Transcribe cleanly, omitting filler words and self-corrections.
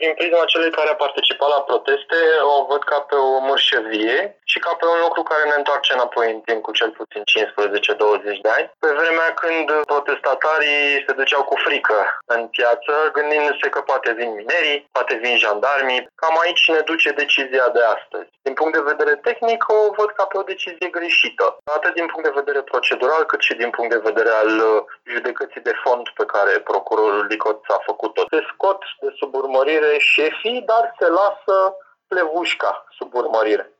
Din prisma celui care a participat la proteste, o văd ca pe o mărșăvie și ca pe un lucru care ne întoarce înapoi în timp cu cel puțin 15-20 de ani, pe vremea când protestatarii se duceau cu frică în piață, gândindu-se că poate vin minerii, poate vin jandarmii. Cam aici ne duce decizia de astăzi. Din punct de vedere tehnic, o văd ca pe o decizie greșită, atât din punct de vedere procedural, cât și din punct de vedere al judecății de fond pe care procurorul Licot a făcut-o. Se scot de sub urmărire șefii, dar se lasă plevușca sub urmărire.